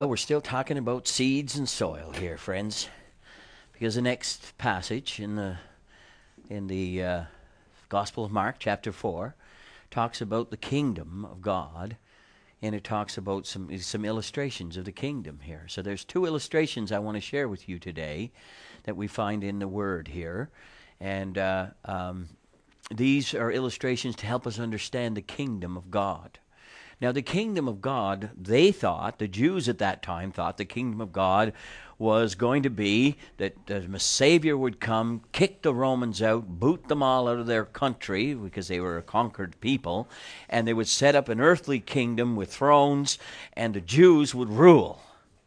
Well, we're still talking about seeds and soil here, friends, because the next passage in the Gospel of Mark, chapter 4, talks about the kingdom of God, and it talks about some illustrations of the kingdom here. So there's two illustrations I want to share with you today that we find in the Word here, and these are illustrations to help us understand the kingdom of God. Now, the kingdom of God, the Jews at that time thought the kingdom of God was going to be that a Savior would come, kick the Romans out, boot them all out of their country because they were a conquered people, and they would set up an earthly kingdom with thrones, and the Jews would rule.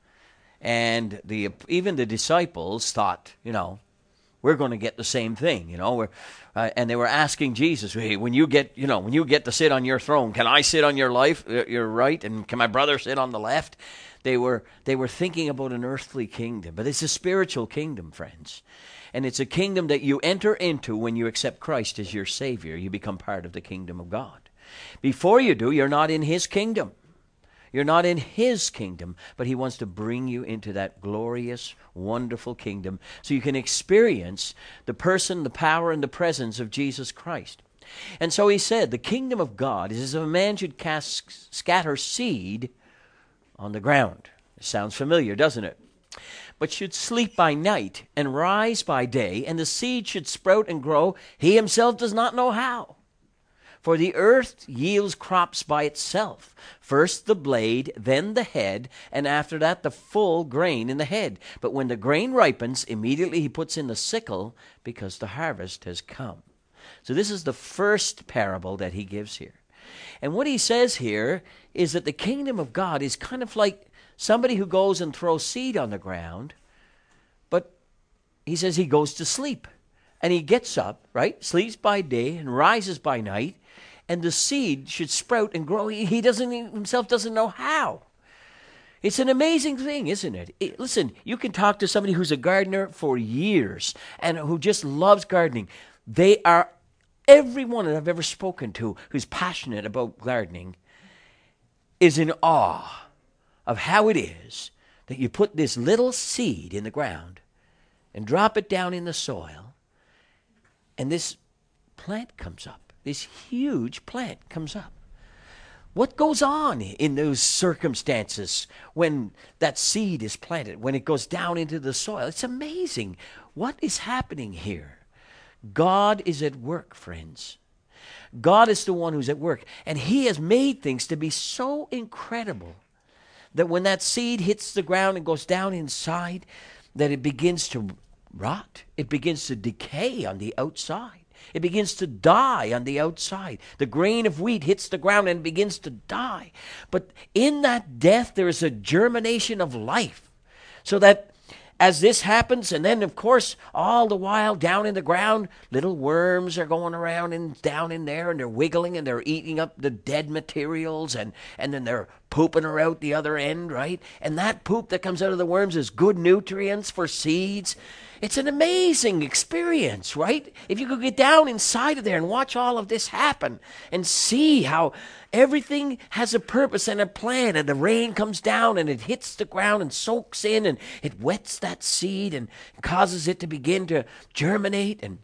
And even the disciples thought, we're going to get the same thing, and they were asking Jesus, hey, when you get to sit on your throne, can I sit on your right, and can my brother sit on the left? They were thinking about an earthly kingdom, but it's a spiritual kingdom, friends. And it's a kingdom that you enter into when you accept Christ as your Savior. You become part of the kingdom of God. Before you do, you're not in His kingdom. You're not in His kingdom, but He wants to bring you into that glorious, wonderful kingdom so you can experience the person, the power, and the presence of Jesus Christ. And so He said, the kingdom of God is as if a man should scatter seed on the ground. It sounds familiar, doesn't it? But should sleep by night and rise by day, and the seed should sprout and grow, he himself does not know how. For the earth yields crops by itself, first the blade, then the head, and after that the full grain in the head. But when the grain ripens, immediately he puts in the sickle, because the harvest has come. So this is the first parable that he gives here. And what he says here is that the kingdom of God is kind of like somebody who goes and throws seed on the ground, but he says he goes to sleep. And he gets up, right, sleeps by day and rises by night, and the seed should sprout and grow. He himself doesn't know how. It's an amazing thing, isn't it? Listen, you can talk to somebody who's a gardener for years and who just loves gardening. Everyone that I've ever spoken to who's passionate about gardening is in awe of how it is that you put this little seed in the ground and drop it down in the soil, and this plant comes up. This huge plant comes up. What goes on in those circumstances when that seed is planted, when it goes down into the soil? It's amazing. What is happening here? God is at work, friends. God is the one who's at work, and He has made things to be so incredible that when that seed hits the ground and goes down inside, that it begins to rot. It begins to decay on the outside. It begins to die on the outside. The grain of wheat hits the ground and begins to die. But in that death, there is a germination of life. So that as this happens, and then, of course, all the while down in the ground, little worms are going around and down in there, and they're wiggling, and they're eating up the dead materials, and then they're pooping her out the other end, right? And that poop that comes out of the worms is good nutrients for seeds. It's an amazing experience, right? If you could get down inside of there and watch all of this happen and see how everything has a purpose and a plan, and the rain comes down and it hits the ground and soaks in, and it wets that seed and causes it to begin to germinate, and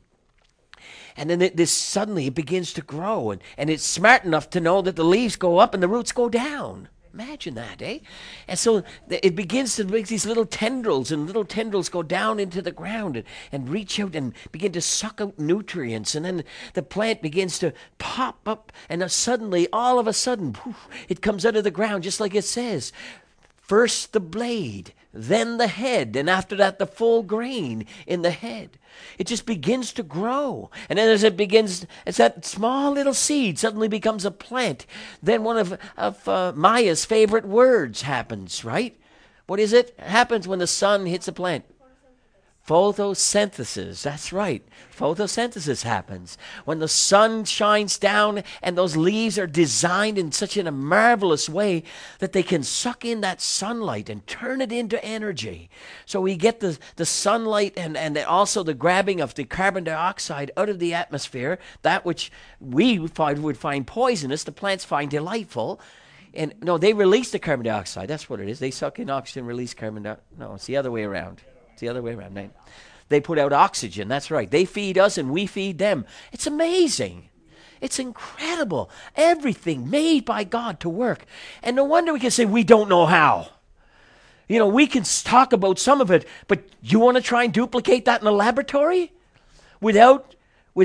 then this suddenly it begins to grow, and it's smart enough to know that the leaves go up and the roots go down. Imagine that, eh? And so it begins to make these little tendrils, and little tendrils go down into the ground and reach out and begin to suck out nutrients. And then the plant begins to pop up, and suddenly, all of a sudden, poof, it comes out of the ground just like it says. First the blade, then the head, and after that the full grain in the head. It just begins to grow. And then as that small little seed suddenly becomes a plant. Then one of Maya's favorite words happens, right? What is it? It happens when the sun hits a plant. Photosynthesis, that's right. Photosynthesis happens when the sun shines down and those leaves are designed in such a marvelous way that they can suck in that sunlight and turn it into energy. So we get the sunlight and also the grabbing of the carbon dioxide out of the atmosphere, that which we would find poisonous, the plants find delightful. And no, they release the carbon dioxide. That's what it is. They suck in oxygen, release carbon dioxide. No, it's the other way around. It's the other way around. They put out oxygen. That's right. They feed us and we feed them. It's amazing. It's incredible. Everything made by God to work. And no wonder we can say we don't know how. You know, we can talk about some of it, but you want to try and duplicate that in a laboratory without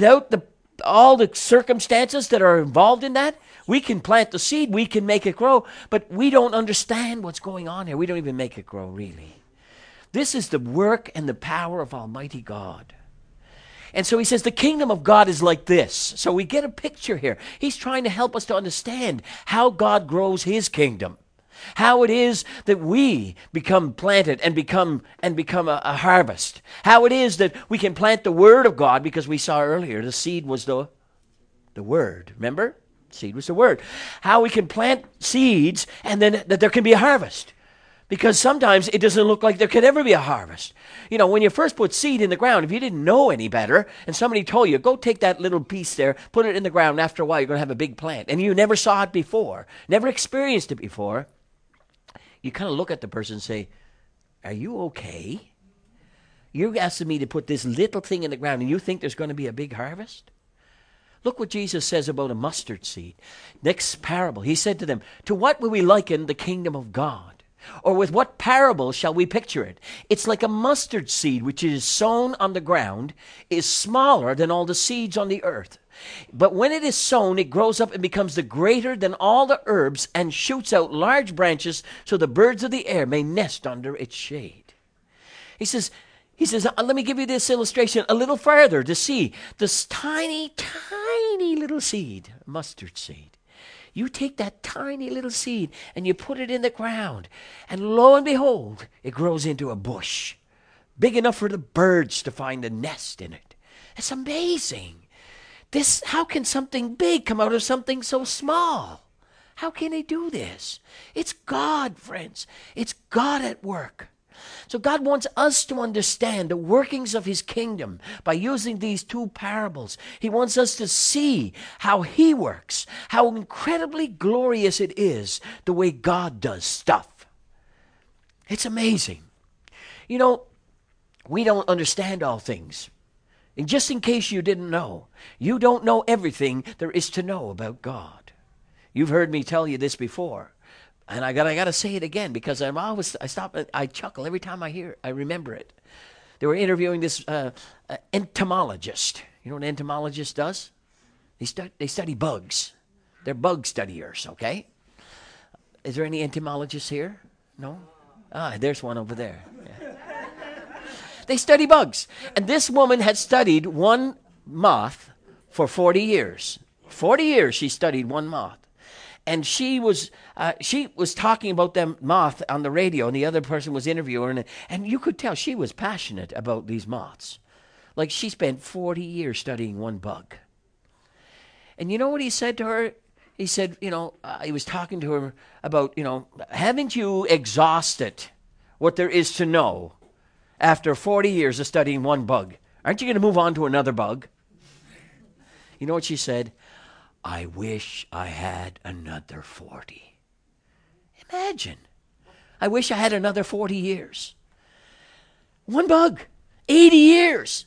all the circumstances that are involved in that? We can plant the seed, we can make it grow, but we don't understand what's going on here. We don't even make it grow, really. This is the work and the power of Almighty God. And so he says the kingdom of God is like this. So we get a picture here. He's trying to help us to understand how God grows his kingdom. How it is that we become planted and become a harvest. How it is that we can plant the word of God, because we saw earlier the seed was the word. Remember? Seed was the word. How we can plant seeds and then that there can be a harvest. Because sometimes it doesn't look like there could ever be a harvest. You know, when you first put seed in the ground, if you didn't know any better, and somebody told you, go take that little piece there, put it in the ground, and after a while you're going to have a big plant, and you never saw it before, never experienced it before, you kind of look at the person and say, are you okay? You're asking me to put this little thing in the ground, and you think there's going to be a big harvest? Look what Jesus says about a mustard seed. Next parable, he said to them, to what will we liken the kingdom of God? Or with what parable shall we picture it? It's like a mustard seed which is sown on the ground, is smaller than all the seeds on the earth. But when it is sown, it grows up and becomes the greater than all the herbs and shoots out large branches so the birds of the air may nest under its shade. He says, let me give you this illustration a little further to see this tiny, tiny little seed, mustard seed. You take that tiny little seed and you put it in the ground, and lo and behold, it grows into a bush, big enough for the birds to find a nest in it. It's amazing. How can something big come out of something so small? How can he do this? It's God, friends. It's God at work. So God wants us to understand the workings of his kingdom by using these two parables. He wants us to see how he works, how incredibly glorious it is the way God does stuff. It's amazing. You know, we don't understand all things. And just in case you didn't know, you don't know everything there is to know about God. You've heard me tell you this before. And I gotta say it again, because I chuckle every time I remember it. They were interviewing this entomologist. You know what an entomologist does? They study bugs. They're bug studiers, okay? Is there any entomologists here? No? There's one over there. Yeah. They study bugs. And this woman had studied one moth for 40 years. 40 years she studied one moth. And she was talking about them moth on the radio, and the other person was interviewing her, and you could tell she was passionate about these moths. Like, she spent 40 years studying one bug. And you know what he said to her? He said, he was talking to her about, haven't you exhausted what there is to know after 40 years of studying one bug? Aren't you going to move on to another bug? You know what she said? I wish I had another 40. Imagine. I wish I had another 40 years. One bug. 80 years.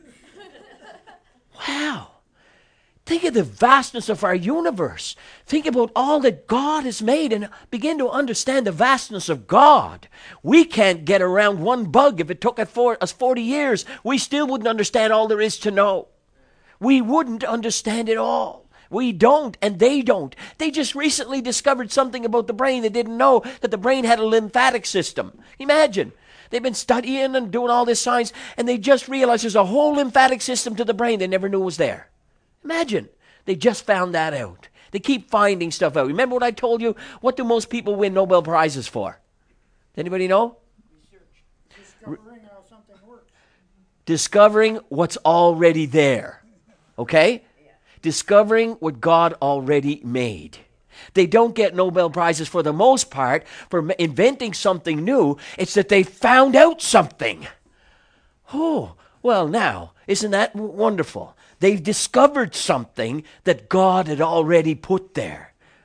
Wow. Think of the vastness of our universe. Think about all that God has made and begin to understand the vastness of God. We can't get around one bug. If it took us 40 years, we still wouldn't understand all there is to know. We wouldn't understand it all. We don't, and they don't. They just recently discovered something about the brain. They didn't know that the brain had a lymphatic system. Imagine. They've been studying and doing all this science, and they just realized there's a whole lymphatic system to the brain they never knew was there. Imagine. They just found that out. They keep finding stuff out. Remember what I told you? What do most people win Nobel Prizes for? Anybody know? Research. Discovering how something works. Discovering what's already there. Okay? Discovering what God already made. They don't get Nobel Prizes for the most part for inventing something new. It's that they found out something. Oh, well now, isn't that wonderful? They've discovered something that God had already put there.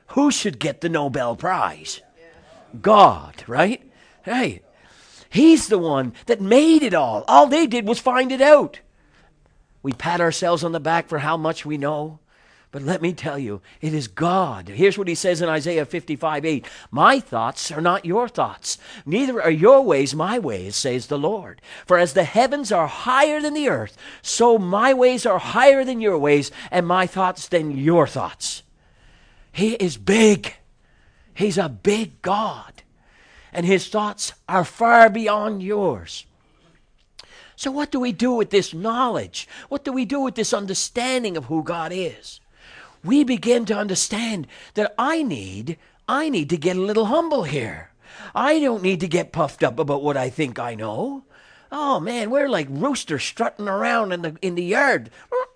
Who should get the Nobel Prize? God, right? Hey, He's the one that made it all. All they did was find it out. We pat ourselves on the back for how much we know. But let me tell you, it is God. Here's what he says in Isaiah 55:8. My thoughts are not your thoughts. Neither are your ways my ways, says the Lord. For as the heavens are higher than the earth, so my ways are higher than your ways, and my thoughts than your thoughts. He is big. He's a big God. And his thoughts are far beyond yours. So what do we do with this knowledge? What do we do with this understanding of who God is? We begin to understand that I need to get a little humble here. I don't need to get puffed up about what I think I know. Oh man, we're like roosters strutting around in the yard.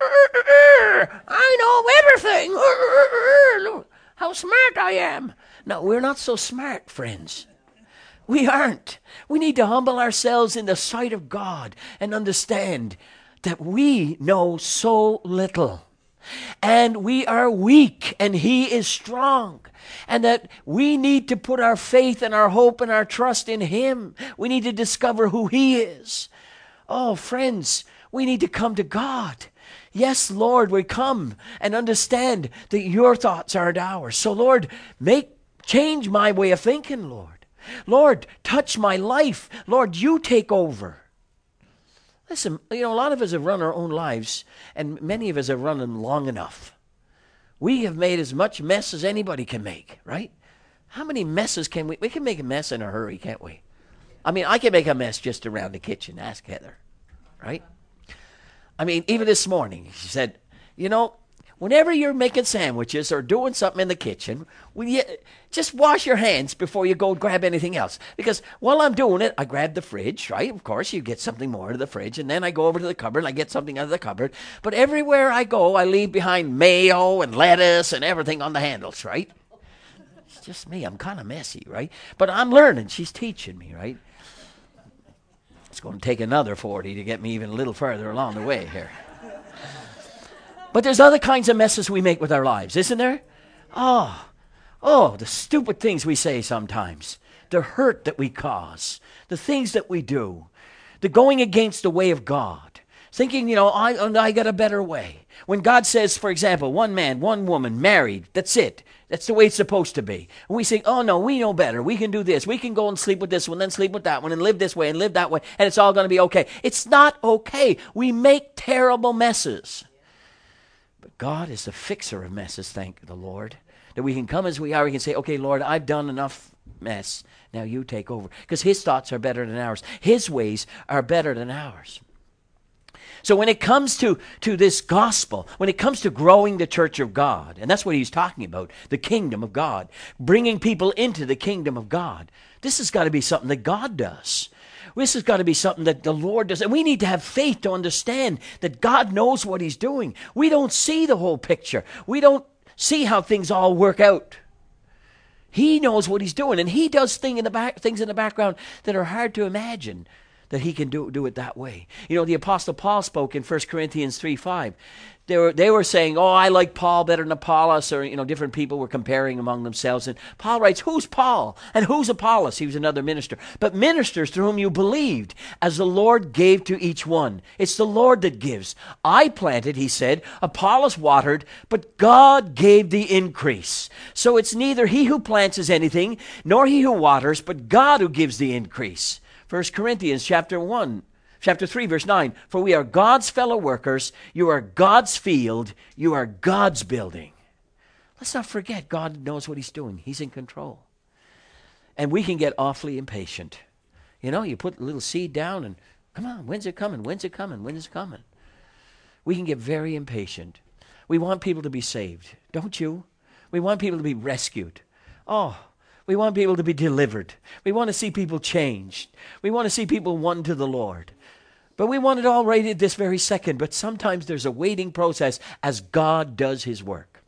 I know everything. How smart I am. No, we're not so smart, friends. We aren't. We need to humble ourselves in the sight of God and understand that we know so little. And we are weak and he is strong. And that we need to put our faith and our hope and our trust in him. We need to discover who he is. Oh, friends, we need to come to God. Yes, Lord, we come and understand that your thoughts aren't ours. So, Lord, change my way of thinking, Lord. Lord, touch my life. Lord, you take over. Listen, a lot of us have run our own lives, and many of us have run them long enough. We have made as much mess as anybody can make, right? How many messes can we can make a mess in a hurry, can't we? I mean, I can make a mess just around the kitchen. Ask Heather, right? I mean, even this morning, she said, whenever you're making sandwiches or doing something in the kitchen, just wash your hands before you go grab anything else. Because while I'm doing it, I grab the fridge, right? Of course, you get something more out of the fridge. And then I go over to the cupboard and I get something out of the cupboard. But everywhere I go, I leave behind mayo and lettuce and everything on the handles, right? It's just me. I'm kind of messy, right? But I'm learning. She's teaching me, right? It's going to take another 40 to get me even a little further along the way here. But there's other kinds of messes we make with our lives, isn't there? Oh, the stupid things we say sometimes, the hurt that we cause, the things that we do, the going against the way of God, thinking, I got a better way. When God says, for example, one man, one woman, married, that's it. That's the way it's supposed to be. And we say, oh no, we know better. We can do this. We can go and sleep with this one, then sleep with that one, and live this way and live that way, and it's all going to be okay. It's not okay. We make terrible messes. But God is the fixer of messes, thank the Lord. That we can come as we are, we can say, okay, Lord, I've done enough mess. Now you take over. Because his thoughts are better than ours. His ways are better than ours. So when it comes to this gospel, when it comes to growing the church of God, and that's what he's talking about, the kingdom of God, bringing people into the kingdom of God, this has got to be something that God does. This has got to be something that the Lord does. And we need to have faith to understand that God knows what he's doing. We don't see the whole picture. We don't see how things all work out. He knows what he's doing. And he does things in the background that are hard to imagine that he can do it that way. The Apostle Paul spoke in 1 Corinthians 3:5. They were saying, oh, I like Paul better than Apollos, or, different people were comparing among themselves. And Paul writes, who's Paul and who's Apollos? He was another minister. But ministers through whom you believed, as the Lord gave to each one. It's the Lord that gives. I planted, he said, Apollos watered, but God gave the increase. So it's neither he who plants is anything, nor he who waters, but God who gives the increase. 1 Corinthians chapter 3, verse 9, for we are God's fellow workers, you are God's field, you are God's building. Let's not forget, God knows what he's doing. He's in control. And we can get awfully impatient. You put a little seed down and, come on, when's it coming? When's it coming? When is it coming? We can get very impatient. We want people to be saved, don't you? We want people to be rescued. We want people to be delivered. We want to see people changed. We want to see people won to the Lord. But we want it all right at this very second. But sometimes there's a waiting process as God does his work.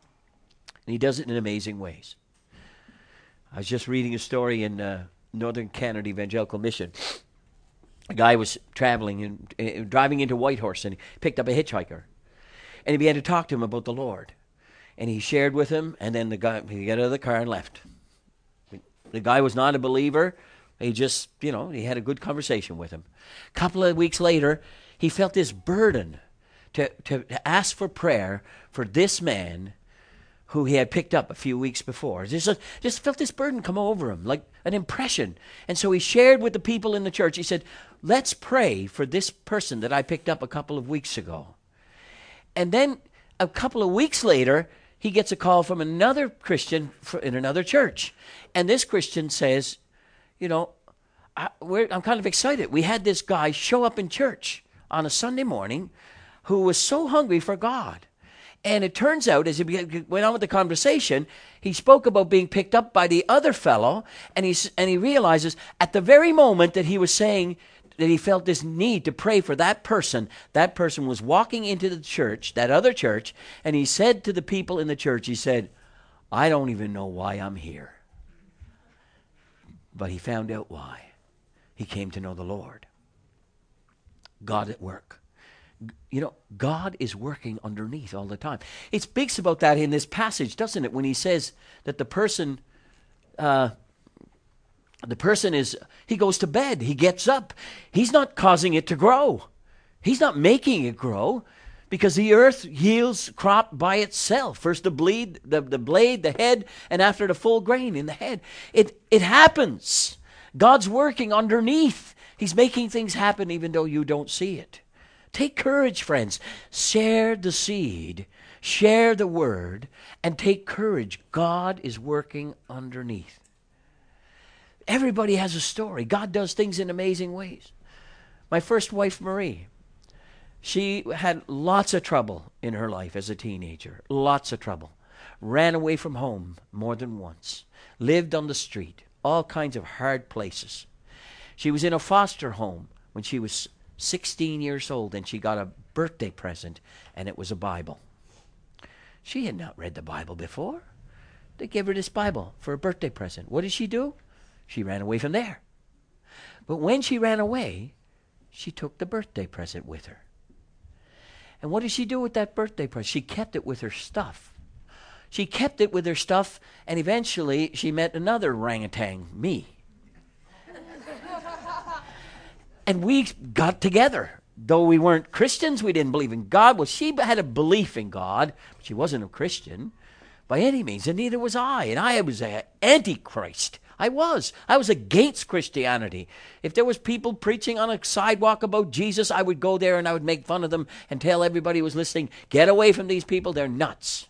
And he does it in amazing ways. I was just reading a story in Northern Canada Evangelical Mission. A guy was traveling and driving into Whitehorse, and he picked up a hitchhiker. And he began to talk to him about the Lord. And he shared with him, and then he got out of the car and left. The guy was not a believer. He just, he had a good conversation with him. A couple of weeks later, he felt this burden to ask for prayer for this man who he had picked up a few weeks before. Just felt this burden come over him, like an impression. And so he shared with the people in the church. He said, let's pray for this person that I picked up a couple of weeks ago. And then a couple of weeks later, he gets a call from another Christian in another church. And this Christian says, I'm kind of excited. We had this guy show up in church on a Sunday morning who was so hungry for God. And it turns out, as he went on with the conversation, he spoke about being picked up by the other fellow, and he realizes at the very moment that he was saying that he felt this need to pray for that person was walking into the church, that other church, and he said to the people in the church, he said, I don't even know why I'm here. But he found out why. He came to know the Lord. God at work. God is working underneath all the time. It speaks about that in this passage, doesn't it? When he says that the person he goes to bed, he gets up. He's not causing it to grow. He's not making it grow, because the earth yields crop by itself. First the blade, the head, and after the full grain in the head. It happens. God's working underneath. He's making things happen even though you don't see it. Take courage, friends. Share the seed, share the word, and take courage. God is working underneath. Everybody has a story. God does things in amazing ways. My first wife, Marie, she had lots of trouble in her life as a teenager. Lots of trouble. Ran away from home more than once. Lived on the street. All kinds of hard places. She was in a foster home when she was 16 years old, and she got a birthday present, and it was a Bible. She had not read the Bible before. They gave her this Bible for a birthday present. What did she do? She ran away from there. But when she ran away, she took the birthday present with her. And what did she do with that birthday present? She kept it with her stuff. She kept it with her stuff, and eventually she met another orangutan, me. And we got together. Though we weren't Christians, we didn't believe in God. Well, she had a belief in God, but she wasn't a Christian by any means, and neither was I. And I was an antichrist. I was against Christianity. If there was people preaching on a sidewalk about Jesus, I would go there and I would make fun of them and tell everybody who was listening, get away from these people, they're nuts.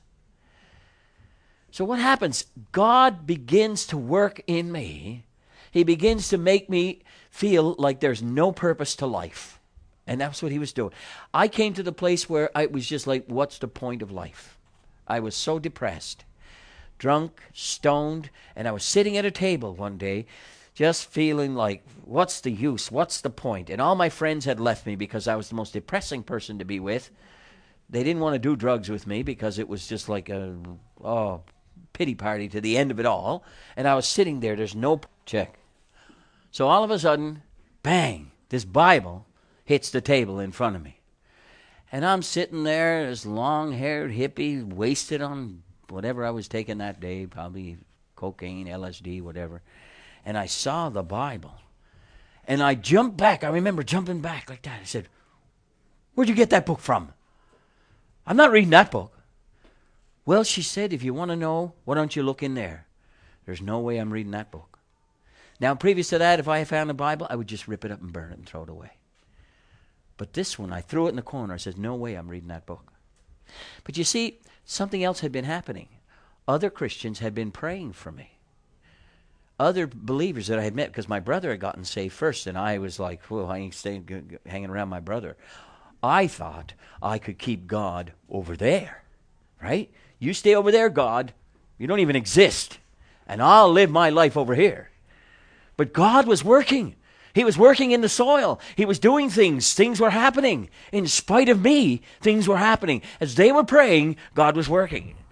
So what happens? God begins to work in me. He begins to make me feel like there's no purpose to life. And that's what he was doing. I came to the place where I was just like, what's the point of life? I was so depressed, drunk, stoned, and I was sitting at a table one day just feeling like, what's the use? What's the point? And all my friends had left me because I was the most depressing person to be with. They didn't want to do drugs with me because it was just like a pity party to the end of it all. And I was sitting there, there's no check. So all of a sudden, bang, this Bible hits the table in front of me. And I'm sitting there, this long-haired hippie, wasted on whatever I was taking that day, probably cocaine, LSD, whatever. And I saw the Bible. And I jumped back. I remember jumping back like that. I said, where'd you get that book from? I'm not reading that book. Well, she said, if you want to know, why don't you look in there? There's no way I'm reading that book. Now, previous to that, if I found a Bible, I would just rip it up and burn it and throw it away. But this one, I threw it in the corner. I said, no way I'm reading that book. But you see, something else had been happening. Other Christians had been praying for me. Other believers that I had met, because my brother had gotten saved first, and I was like, well, I ain't staying hanging around my brother. I thought I could keep God over there, right? You stay over there, God. You don't even exist. And I'll live my life over here. But God was working. He was working in the soil. He was doing things. Things were happening. In spite of me, things were happening. As they were praying, God was working.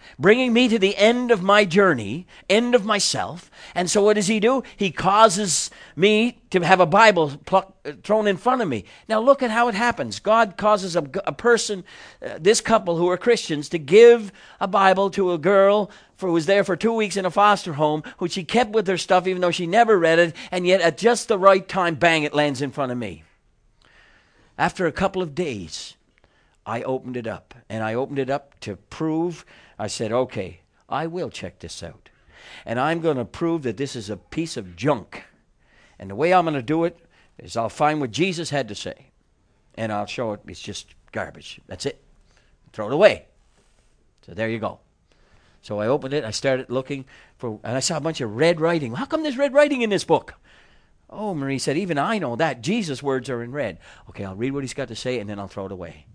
bringing me to the end of my journey, end of myself. And so what does he do? He causes me to have a Bible thrown in front of me. Now look at how it happens. God causes a person, this couple who are Christians, to give a Bible to a girl who was there for 2 weeks in a foster home, who she kept with her stuff even though she never read it, and yet at just the right time, bang, it lands in front of me. After a couple of days, I opened it up, and I opened it up to prove. I said, okay, I will check this out, and I'm going to prove that this is a piece of junk, and the way I'm going to do it is I'll find what Jesus had to say, and I'll show it it's just garbage. That's it. Throw it away. So there you go. So I opened it, I started looking for, and I saw a bunch of red writing. How come there's red writing in this book? Oh, Marie said, even I know that. Jesus' words are in red. Okay, I'll read what he's got to say, and then I'll throw it away.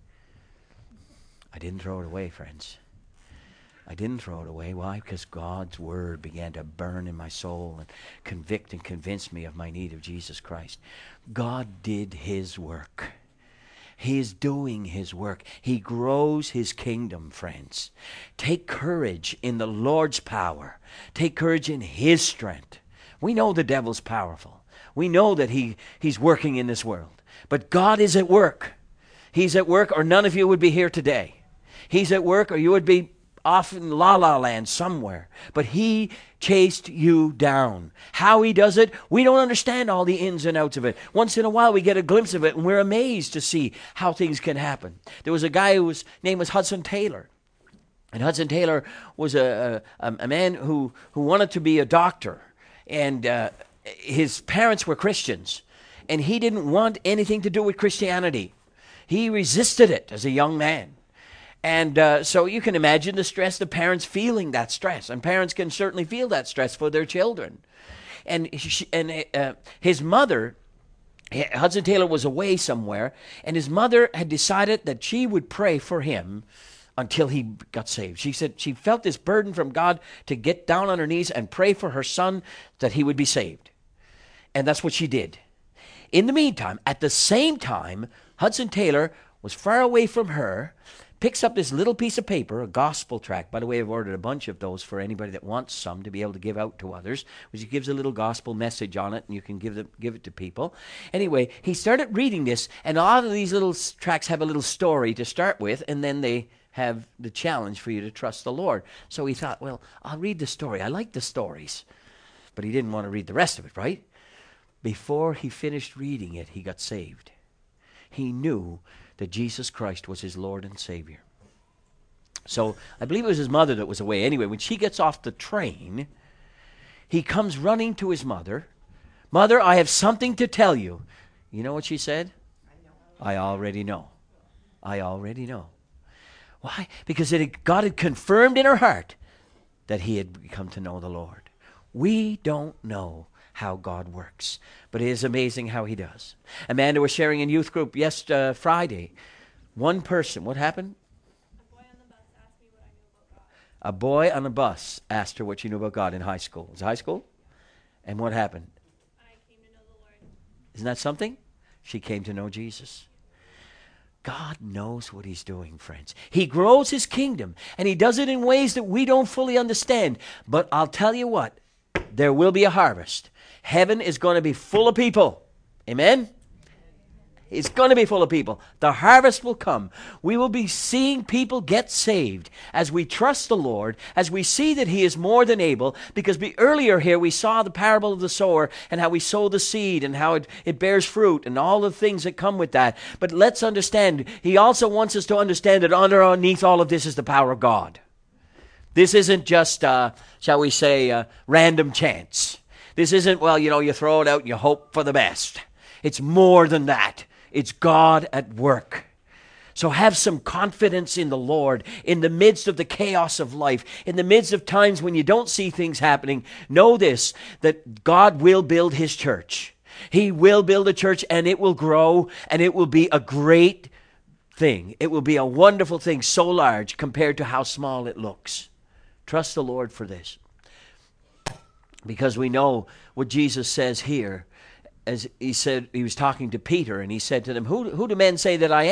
I didn't throw it away, friends. I didn't throw it away. Why? Because God's word began to burn in my soul and convict and convince me of my need of Jesus Christ. God did his work. He is doing his work. He grows his kingdom, friends. Take courage in the Lord's power. Take courage in his strength. We know the devil's powerful. We know that he's working in this world. But God is at work. He's at work, or none of you would be here today. He's at work, or you would be off in la-la land somewhere. But he chased you down. How he does it, we don't understand all the ins and outs of it. Once in a while, we get a glimpse of it, and we're amazed to see how things can happen. There was a guy whose name was Hudson Taylor. And Hudson Taylor was a man who wanted to be a doctor. And his parents were Christians. And he didn't want anything to do with Christianity. He resisted it as a young man. And so you can imagine the stress, the parents feeling that stress. And parents can certainly feel that stress for their children. And his mother, Hudson Taylor was away somewhere, and his mother had decided that she would pray for him until he got saved. She said she felt this burden from God to get down on her knees and pray for her son that he would be saved. And that's what she did. In the meantime, at the same time, Hudson Taylor was far away from her, picks up this little piece of paper, a gospel tract. By the way, I've ordered a bunch of those for anybody that wants some to be able to give out to others, which gives a little gospel message on it, and you can give it to people. Anyway, he started reading this, and a lot of these little tracts have a little story to start with, and then they have the challenge for you to trust the Lord. So he thought, well, I'll read the story. I like the stories. But he didn't want to read the rest of it, right? Before he finished reading it, he got saved. He knew that Jesus Christ was his Lord and Savior. So I believe it was his mother that was away. Anyway, when she gets off the train, he comes running to his mother. Mother, I have something to tell you. You know what she said? I already know. I already know. Why? Because God had confirmed in her heart that he had come to know the Lord. We don't know how God works, but it is amazing how he does. Amanda was sharing in youth group Friday. One person, what happened? A boy on a bus asked her what she knew about God in high school. Was it high school? And what happened? I came to know the Lord. Isn't that something? She came to know Jesus. God knows what he's doing, friends. He grows his kingdom, and he does it in ways that we don't fully understand. But I'll tell you what, there will be a harvest. Heaven is going to be full of people. Amen? It's going to be full of people. The harvest will come. We will be seeing people get saved as we trust the Lord, as we see that he is more than able, because earlier here we saw the parable of the sower and how we sow the seed and how it bears fruit and all the things that come with that. But let's understand, he also wants us to understand that underneath all of this is the power of God. This isn't just, shall we say, random chance. This isn't, well, you throw it out and you hope for the best. It's more than that. It's God at work. So have some confidence in the Lord in the midst of the chaos of life, in the midst of times when you don't see things happening. Know this, that God will build his church. He will build a church, and it will grow, and it will be a great thing. It will be a wonderful thing, so large compared to how small it looks. Trust the Lord for this. Because we know what Jesus says here. As he said, he was talking to Peter, and he said to them, who do men say that I am?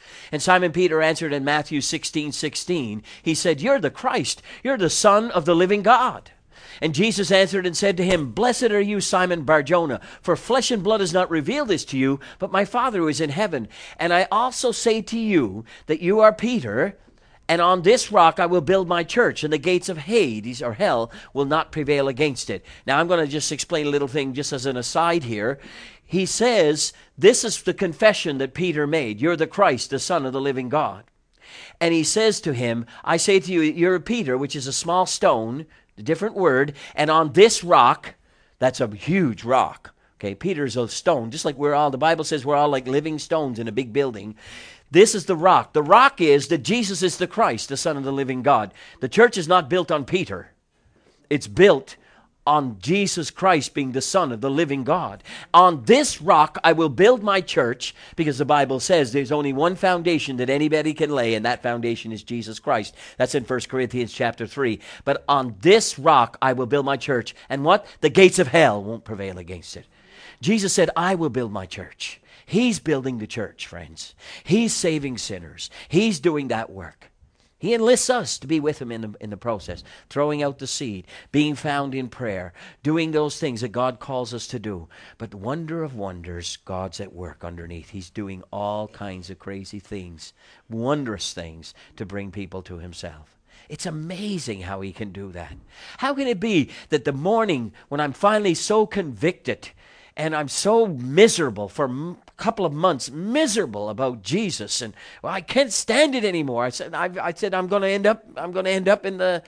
And Simon Peter answered in Matthew 16:16, he said, "You're the Christ. You're the Son of the living God." And Jesus answered and said to him, "Blessed are you, Simon Bar-Jonah, for flesh and blood has not revealed this to you, but my Father who is in heaven. And I also say to you that you are Peter, and on this rock I will build my church, and the gates of Hades, or hell, will not prevail against it." Now I'm going to just explain a little thing just as an aside here. He says, this is the confession that Peter made. You're the Christ, the Son of the living God. And he says to him, I say to you, you're Peter, which is a small stone, a different word, and on this rock, that's a huge rock. Okay, Peter's a stone, just like the Bible says we're all like living stones in a big building. This is the rock. The rock is that Jesus is the Christ, the Son of the living God. The church is not built on Peter. It's built on Jesus Christ being the Son of the living God. On this rock I will build my church, because the Bible says there's only one foundation that anybody can lay, and that foundation is Jesus Christ. That's in 1 Corinthians chapter 3. But on this rock I will build my church, and what? The gates of hell won't prevail against it. Jesus said, I will build my church. He's building the church, friends. He's saving sinners. He's doing that work. He enlists us to be with him in the process, throwing out the seed, being found in prayer, doing those things that God calls us to do. But wonder of wonders, God's at work underneath. He's doing all kinds of crazy things, wondrous things to bring people to himself. It's amazing how he can do that. How can it be that the morning when I'm finally so convicted and I'm so miserable for a couple of months, miserable about Jesus, and I can't stand it anymore. I said I'm going to end up in a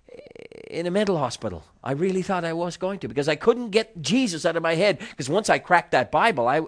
mental hospital. I really thought I was going to, because I couldn't get Jesus out of my head. Because once I cracked that Bible,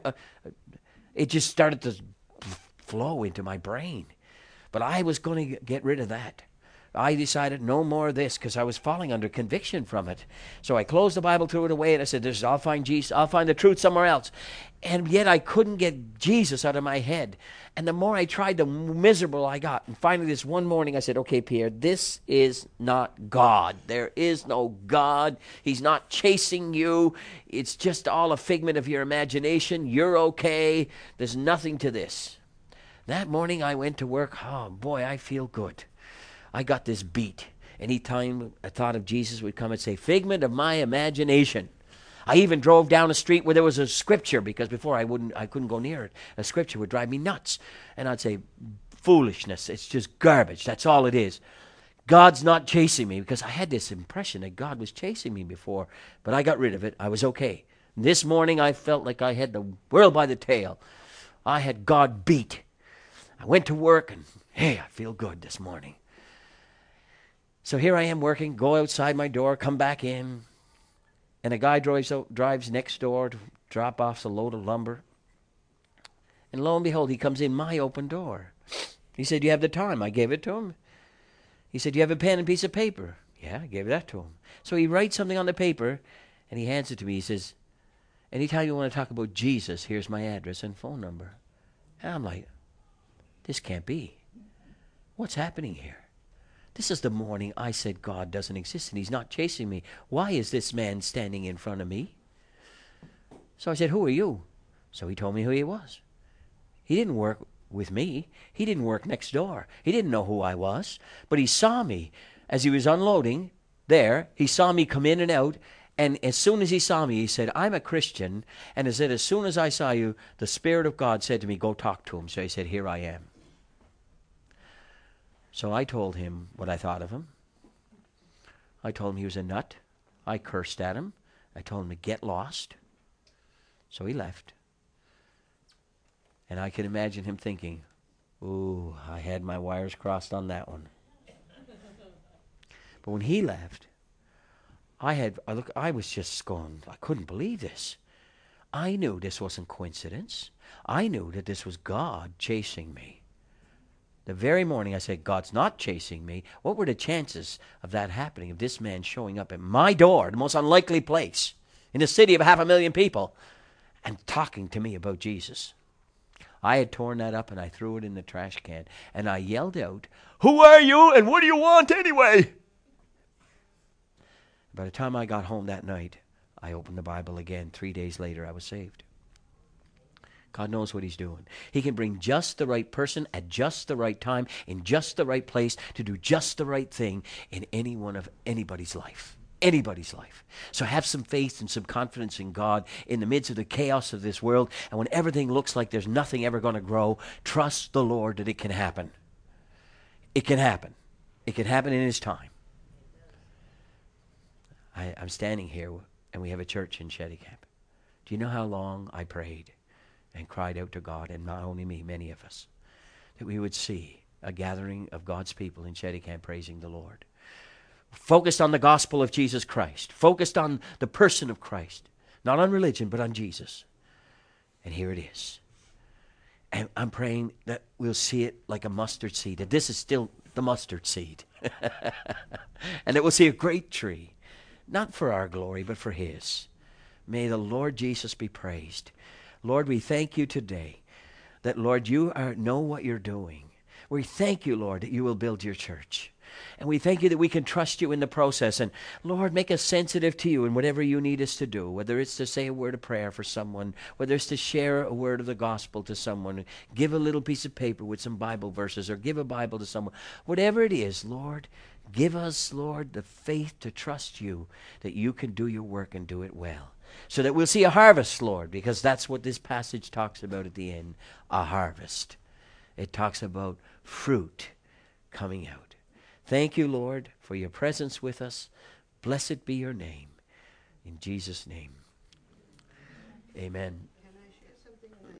it just started to flow into my brain. But I was going to get rid of that. I decided no more of this, because I was falling under conviction from it. So I closed the Bible, threw it away, and I said, I'll find Jesus. I'll find the truth somewhere else. And yet I couldn't get Jesus out of my head. And the more I tried, the more miserable I got. And finally this one morning I said, okay, Pierre, this is not God. There is no God. He's not chasing you. It's just all a figment of your imagination. You're okay. There's nothing to this. That morning I went to work. Oh, boy, I feel good. I got this beat. Anytime I thought of Jesus would come and say, figment of my imagination. I even drove down a street where there was a scripture, because before I couldn't go near it. A scripture would drive me nuts. And I'd say, foolishness, it's just garbage. That's all it is. God's not chasing me, because I had this impression that God was chasing me before, but I got rid of it. I was okay. This morning I felt like I had the world by the tail. I had God beat. I went to work and, hey, I feel good this morning. So here I am working, go outside my door, come back in, and a guy drives next door to drop off a load of lumber. And lo and behold, he comes in my open door. He said, "Do you have the time?" I gave it to him. He said, "Do you have a pen and piece of paper?" Yeah, I gave that to him. So he writes something on the paper, and he hands it to me. He says, "Anytime you want to talk about Jesus, here's my address and phone number." And I'm like, this can't be. What's happening here? This is the morning I said God doesn't exist and he's not chasing me. Why is this man standing in front of me? So I said, "Who are you?" So he told me who he was. He didn't work with me. He didn't work next door. He didn't know who I was. But he saw me as he was unloading there. He saw me come in and out. And as soon as he saw me, he said, "I'm a Christian." And he said, "As soon as I saw you, the Spirit of God said to me, go talk to him." So he said, "Here I am." So I told him what I thought of him. I told him he was a nut. I cursed at him. I told him to get lost. So he left. And I can imagine him thinking, "Ooh, I had my wires crossed on that one." But when he left, I was just going, I couldn't believe this. I knew this wasn't coincidence. I knew that this was God chasing me. The very morning I said, God's not chasing me. What were the chances of that happening, of this man showing up at my door, the most unlikely place, in a city of 500,000 people, and talking to me about Jesus? I had torn that up and I threw it in the trash can, and I yelled out, "Who are you and what do you want anyway?" By the time I got home that night, I opened the Bible again. 3 days later, I was saved. God knows what he's doing. He can bring just the right person at just the right time in just the right place to do just the right thing in anybody's life. Anybody's life. So have some faith and some confidence in God in the midst of the chaos of this world. And when everything looks like there's nothing ever going to grow, trust the Lord that it can happen. It can happen. It can happen in his time. I'm standing here and we have a church in Sheddycamp. Do you know how long I prayed and cried out to God, and not only me, many of us, that we would see a gathering of God's people in Sheddycamp praising the Lord, focused on the gospel of Jesus Christ, focused on the person of Christ, not on religion, but on Jesus. And here it is. And I'm praying that we'll see it like a mustard seed, that this is still the mustard seed. And that we'll see a great tree, not for our glory, but for his. May the Lord Jesus be praised. Lord, we thank you today that, Lord, you know what you're doing. We thank you, Lord, that you will build your church. And we thank you that we can trust you in the process. And, Lord, make us sensitive to you in whatever you need us to do, whether it's to say a word of prayer for someone, whether it's to share a word of the gospel to someone, give a little piece of paper with some Bible verses, or give a Bible to someone. Whatever it is, Lord, give us, Lord, the faith to trust you that you can do your work and do it well. So that we'll see a harvest, Lord, because that's what this passage talks about at the end, a harvest. It talks about fruit coming out. Thank you, Lord, for your presence with us. Blessed be your name. In Jesus' name, amen.